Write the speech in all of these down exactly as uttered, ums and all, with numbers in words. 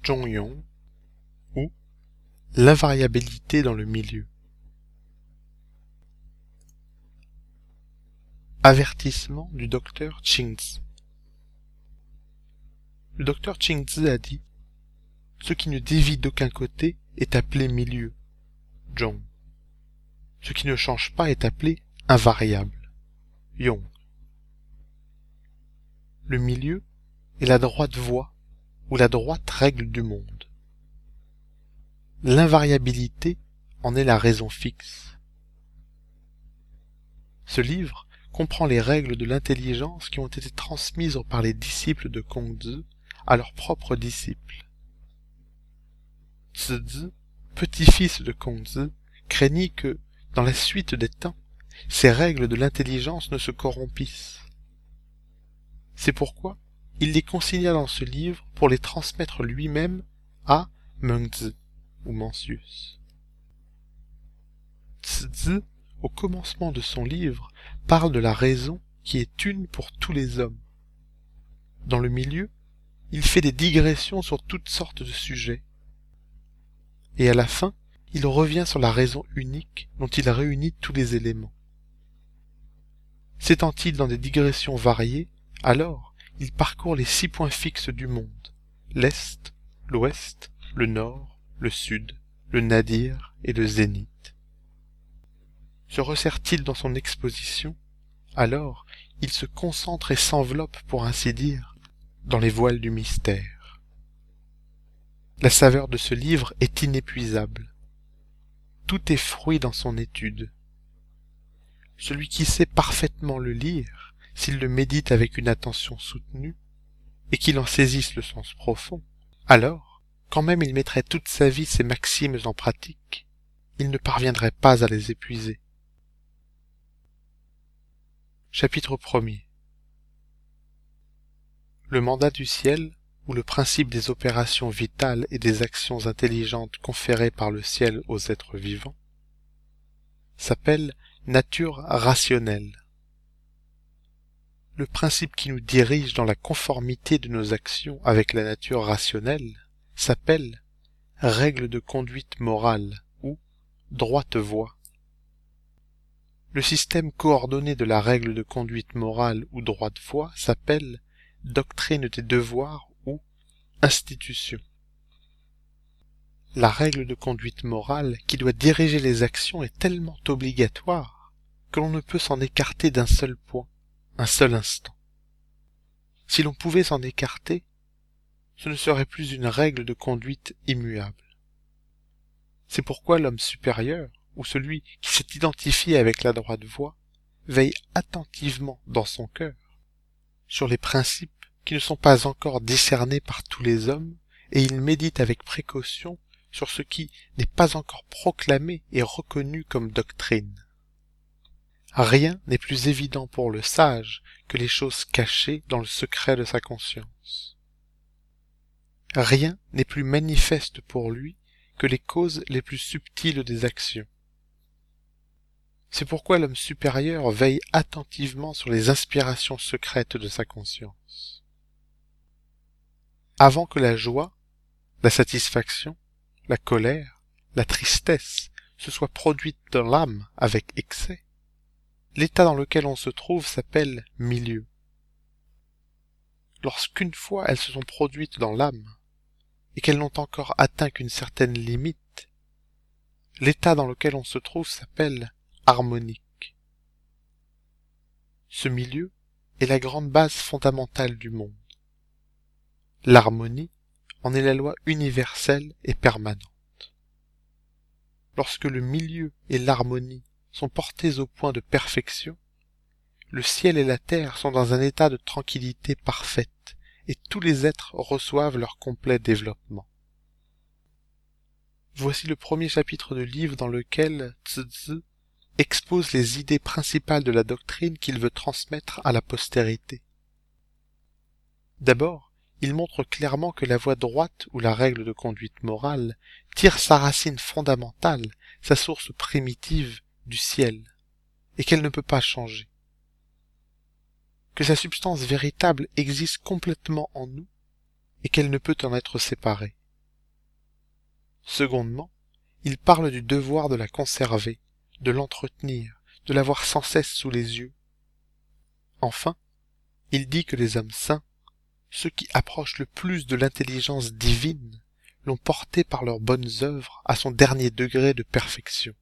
Zhongyong, ou l'invariabilité dans le milieu. Avertissement du docteur Qingzi. Le docteur Qingzi a dit « Ce qui ne dévie d'aucun côté est appelé milieu, Zhong. Ce qui ne change pas est appelé invariable, Yong. Le milieu est la droite voie ou la droite règle du monde. L'invariabilité en est la raison fixe. » Ce livre comprend les règles de l'intelligence qui ont été transmises par les disciples de Kongzi à leurs propres disciples. Zhizi, petit-fils de Kongzi, craignit que, dans la suite des temps, ces règles de l'intelligence ne se corrompissent. C'est pourquoi il les consigna dans ce livre pour les transmettre lui-même à Mengzi ou Mencius. Zhizi, au commencement de son livre, parle de la raison qui est une pour tous les hommes. Dans le milieu, il fait des digressions sur toutes sortes de sujets. Et à la fin, il revient sur la raison unique dont il réunit tous les éléments. S'étend-il dans des digressions variées, alors il parcourt les six points fixes du monde, l'Est, l'Ouest, le Nord, le Sud, le Nadir et le Zénith. Se resserre-t-il dans son exposition, alors il se concentre et s'enveloppe, pour ainsi dire, dans les voiles du mystère. La saveur de ce livre est inépuisable. Tout est fruit dans son étude. Celui qui sait parfaitement le lire, s'il le médite avec une attention soutenue, et qu'il en saisisse le sens profond, alors, quand même il mettrait toute sa vie ces maximes en pratique, il ne parviendrait pas à les épuiser. Chapitre premier. Le mandat du ciel, ou le principe des opérations vitales et des actions intelligentes conférées par le ciel aux êtres vivants, s'appelle nature rationnelle. Le principe qui nous dirige dans la conformité de nos actions avec la nature rationnelle s'appelle règle de conduite morale ou droite voie. Le système coordonné de la règle de conduite morale ou droite voie s'appelle doctrine des devoirs ou institution. La règle de conduite morale qui doit diriger les actions est tellement obligatoire que l'on ne peut s'en écarter d'un seul point, un seul instant. Si l'on pouvait s'en écarter, ce ne serait plus une règle de conduite immuable. C'est pourquoi l'homme supérieur, ou celui qui s'est identifié avec la droite voie, veille attentivement dans son cœur sur les principes qui ne sont pas encore discernés par tous les hommes, et il médite avec précaution sur ce qui n'est pas encore proclamé et reconnu comme doctrine. Rien n'est plus évident pour le sage que les choses cachées dans le secret de sa conscience. Rien n'est plus manifeste pour lui que les causes les plus subtiles des actions. C'est pourquoi l'homme supérieur veille attentivement sur les inspirations secrètes de sa conscience. Avant que la joie, la satisfaction, la colère, la tristesse se soient produites dans l'âme avec excès, l'état dans lequel on se trouve s'appelle milieu. Lorsqu'une fois elles se sont produites dans l'âme, et qu'elles n'ont encore atteint qu'une certaine limite, l'état dans lequel on se trouve s'appelle harmonique. Ce milieu est la grande base fondamentale du monde. L'harmonie en est la loi universelle et permanente. Lorsque le milieu et l'harmonie sont portés au point de perfection, le ciel et la terre sont dans un état de tranquillité parfaite, et tous les êtres reçoivent leur complet développement. Voici le premier chapitre du livre dans lequel Zhizi expose les idées principales de la doctrine qu'il veut transmettre à la postérité. D'abord, il montre clairement que la voie droite ou la règle de conduite morale tire sa racine fondamentale, sa source primitive, du ciel, et qu'elle ne peut pas changer. Que sa substance véritable existe complètement en nous, et qu'elle ne peut en être séparée. Secondement, il parle du devoir de la conserver, de l'entretenir, de l'avoir sans cesse sous les yeux. Enfin, il dit que les hommes saints, ceux qui approchent le plus de l'intelligence divine, l'ont porté par leurs bonnes œuvres à son dernier degré de perfection.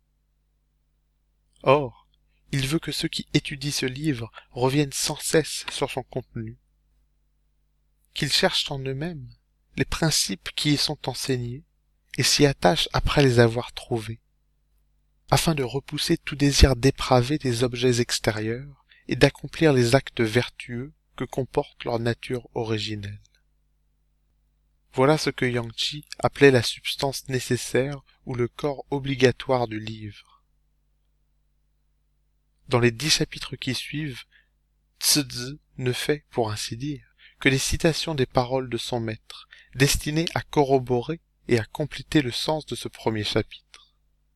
Or, il veut que ceux qui étudient ce livre reviennent sans cesse sur son contenu, qu'ils cherchent en eux-mêmes les principes qui y sont enseignés et s'y attachent après les avoir trouvés, afin de repousser tout désir dépravé des objets extérieurs et d'accomplir les actes vertueux que comporte leur nature originelle. Voilà ce que Yang-Chi appelait la substance nécessaire ou le corps obligatoire du livre. Dans les dix chapitres qui suivent, Tzu ne fait, pour ainsi dire, que des citations des paroles de son maître, destinées à corroborer et à compléter le sens de ce premier chapitre.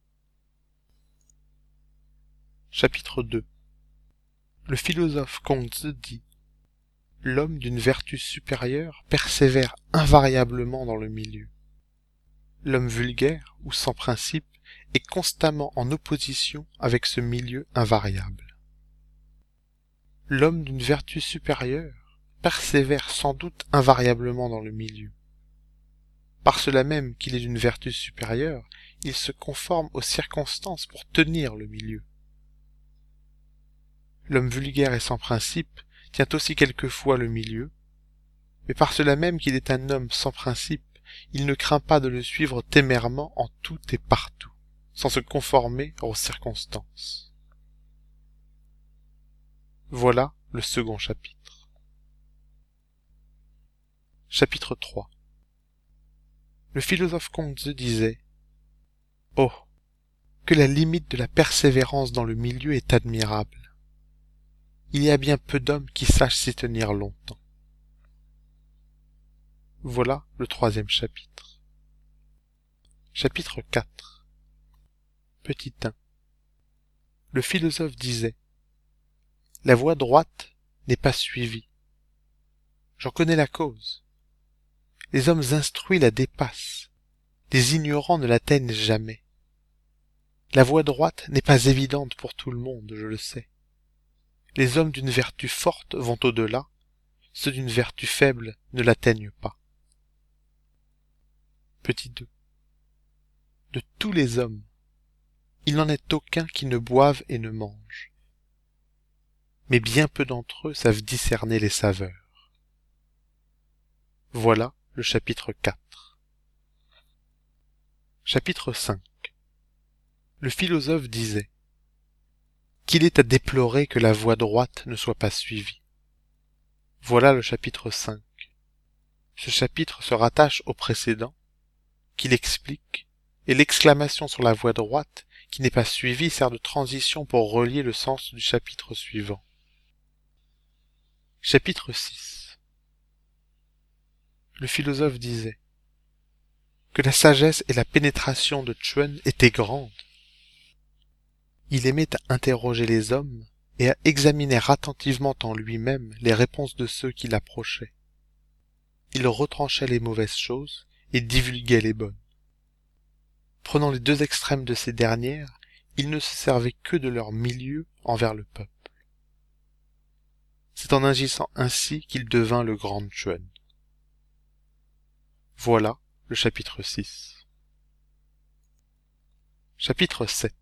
Chapitre deux. Le philosophe Kongzi dit: l'homme d'une vertu supérieure persévère invariablement dans le milieu. L'homme vulgaire ou sans principe est constamment en opposition avec ce milieu invariable. L'homme d'une vertu supérieure persévère sans doute invariablement dans le milieu. Par cela même qu'il est d'une vertu supérieure, il se conforme aux circonstances pour tenir le milieu. L'homme vulgaire et sans principe tient aussi quelquefois le milieu, mais par cela même qu'il est un homme sans principe, il ne craint pas de le suivre témèrement en tout et partout, sans se conformer aux circonstances. Voilà le second chapitre. Chapitre trois. Le philosophe Kongzi disait: « Oh, que la limite de la persévérance dans le milieu est admirable. Il y a bien peu d'hommes qui sachent s'y tenir longtemps. » Voilà le troisième chapitre. Chapitre quatre. Petit un. Le philosophe disait: « La voie droite n'est pas suivie. J'en connais la cause. Les hommes instruits la dépassent. Les ignorants ne l'atteignent jamais. La voie droite n'est pas évidente pour tout le monde, je le sais. Les hommes d'une vertu forte vont au-delà, ceux d'une vertu faible ne l'atteignent pas. » Petit deux. De tous les hommes, il n'en est aucun qui ne boive et ne mange. Mais bien peu d'entre eux savent discerner les saveurs. Voilà le chapitre quatre. Chapitre cinq. Le philosophe disait: « Qu'il est à déplorer que la voie droite ne soit pas suivie. » Voilà le chapitre cinq. Ce chapitre se rattache au précédent, qu'il explique, et l'exclamation sur la voie droite qui n'est pas suivie sert de transition pour relier le sens du chapitre suivant. Chapitre six. Le philosophe disait que la sagesse et la pénétration de Chuen étaient grandes. Il aimait à interroger les hommes et à examiner attentivement en lui-même les réponses de ceux qui l'approchaient. Il retranchait les mauvaises choses et divulguait les bonnes. Prenant les deux extrêmes de ces dernières, il ne se servait que de leur milieu envers le peuple. C'est en agissant ainsi qu'il devint le grand Chuen. Voilà le chapitre six. Chapitre sept.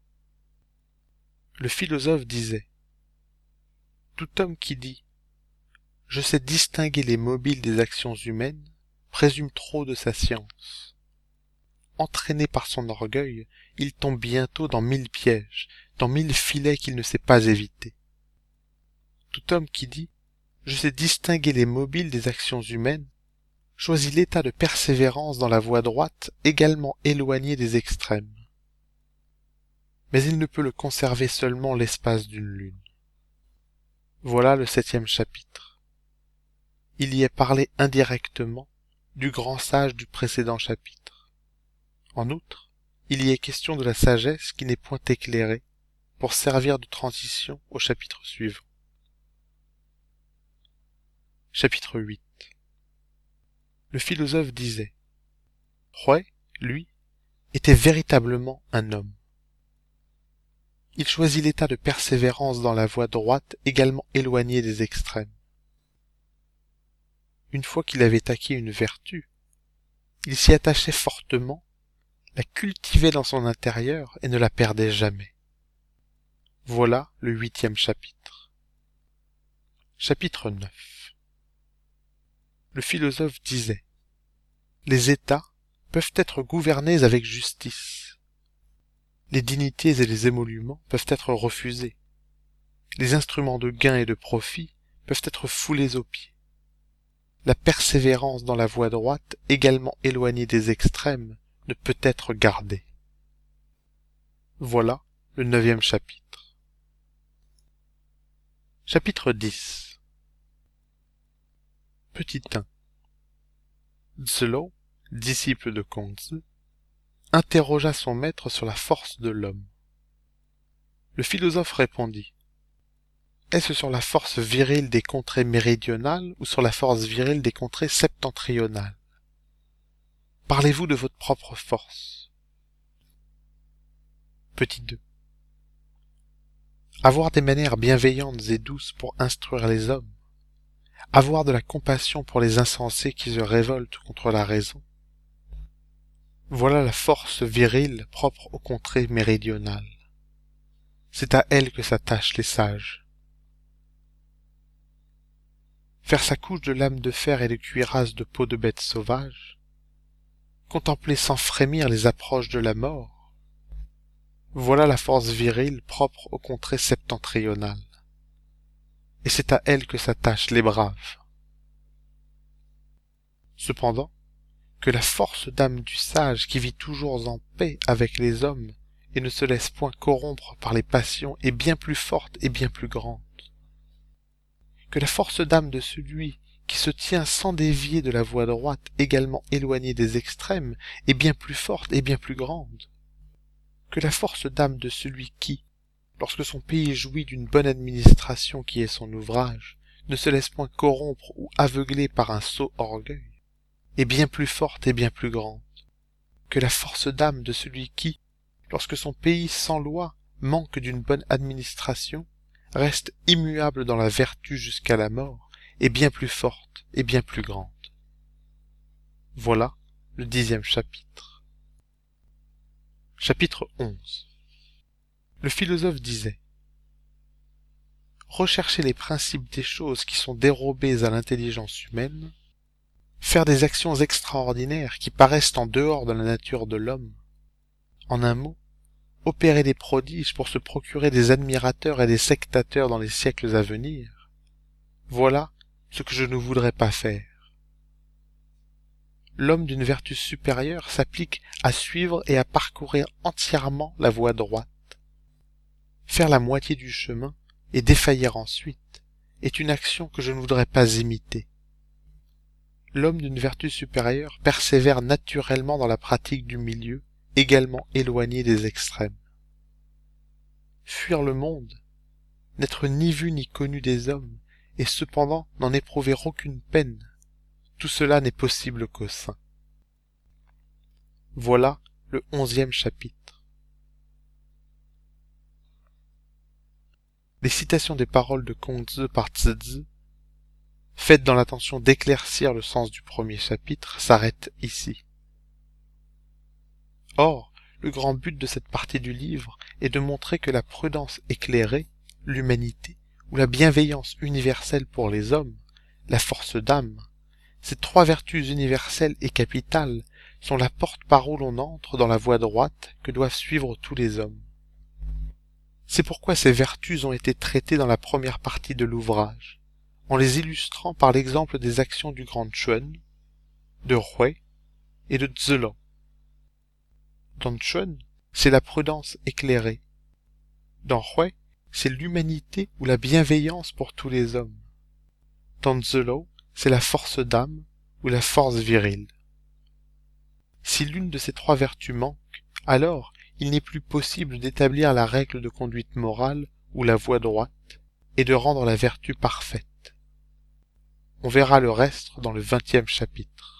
Le philosophe disait: « Tout homme qui dit « Je sais distinguer les mobiles des actions humaines » présume trop de sa science. Entraîné par son orgueil, il tombe bientôt dans mille pièges, dans mille filets qu'il ne sait pas éviter. Tout homme qui dit « Je sais distinguer les mobiles des actions humaines » choisit l'état de persévérance dans la voie droite également éloignée des extrêmes. Mais il ne peut le conserver seulement l'espace d'une lune. Voilà le septième chapitre. Il y est parlé indirectement du grand sage du précédent chapitre. En outre, il y est question de la sagesse qui n'est point éclairée pour servir de transition au chapitre suivant. Chapitre huit. Le philosophe disait: « Hue lui, était véritablement un homme. Il choisit l'état de persévérance dans la voie droite, également éloignée des extrêmes. Une fois qu'il avait acquis une vertu, il s'y attachait fortement, la cultivait dans son intérieur et ne la perdait jamais. Voilà le huitième chapitre. Chapitre neuf. Le philosophe disait : les États peuvent être gouvernés avec justice. Les dignités et les émoluments peuvent être refusés. Les instruments de gain et de profit peuvent être foulés aux pieds. La persévérance dans la voie droite, également éloignée des extrêmes, ne peut être gardée. Voilà le neuvième chapitre. Chapitre dix. Petit un. Zelo, disciple de Kongzi, interrogea son maître sur la force de l'homme. Le philosophe répondit : est-ce sur la force virile des contrées méridionales ou sur la force virile des contrées septentrionales ? Parlez-vous de votre propre force. Petit deux. Avoir des manières bienveillantes et douces pour instruire les hommes, avoir de la compassion pour les insensés qui se révoltent contre la raison. Voilà la force virile propre aux contrées méridionales. C'est à elle que s'attachent les sages. Faire sa couche de lame de fer et de cuirasse de peau de bête sauvage, contempler sans frémir les approches de la mort, voilà la force virile propre aux contrées septentrionales. Et c'est à elle que s'attachent les braves. Cependant, que la force d'âme du sage qui vit toujours en paix avec les hommes et ne se laisse point corrompre par les passions est bien plus forte et bien plus grande. Que la force d'âme de celui qui se tient sans dévier de la voie droite, également éloignée des extrêmes, est bien plus forte et bien plus grande. Que la force d'âme de celui qui, lorsque son pays jouit d'une bonne administration qui est son ouvrage, ne se laisse point corrompre ou aveugler par un sot orgueil, est bien plus forte et bien plus grande. Que la force d'âme de celui qui, lorsque son pays sans loi manque d'une bonne administration, reste immuable dans la vertu jusqu'à la mort, est bien plus forte et bien plus grande. Voilà le dixième chapitre. Chapitre onze. Le philosophe disait : rechercher les principes des choses qui sont dérobées à l'intelligence humaine, faire des actions extraordinaires qui paraissent en dehors de la nature de l'homme, en un mot, opérer des prodiges pour se procurer des admirateurs et des sectateurs dans les siècles à venir, voilà ce que je ne voudrais pas faire. L'homme d'une vertu supérieure s'applique à suivre et à parcourir entièrement la voie droite. Faire la moitié du chemin et défaillir ensuite est une action que je ne voudrais pas imiter. L'homme d'une vertu supérieure persévère naturellement dans la pratique du milieu, également éloigné des extrêmes. Fuir le monde, n'être ni vu ni connu des hommes, et cependant n'en éprouver aucune peine, tout cela n'est possible qu'au saint. Voilà le onzième chapitre. Les citations des paroles de Kongzi par Zhizi, faites dans l'intention d'éclaircir le sens du premier chapitre, s'arrêtent ici. Or, le grand but de cette partie du livre est de montrer que la prudence éclairée, l'humanité, ou la bienveillance universelle pour les hommes, la force d'âme, ces trois vertus universelles et capitales sont la porte par où l'on entre dans la voie droite que doivent suivre tous les hommes. C'est pourquoi ces vertus ont été traitées dans la première partie de l'ouvrage, en les illustrant par l'exemple des actions du grand Chuan, de Hui et de Zelo. Dans Chuan, c'est la prudence éclairée. Dans Hui, c'est l'humanité ou la bienveillance pour tous les hommes. Dans Zelo, c'est la force d'âme ou la force virile. Si l'une de ces trois vertus manque, alors il n'est plus possible d'établir la règle de conduite morale ou la voie droite et de rendre la vertu parfaite. On verra le reste dans le vingtième chapitre.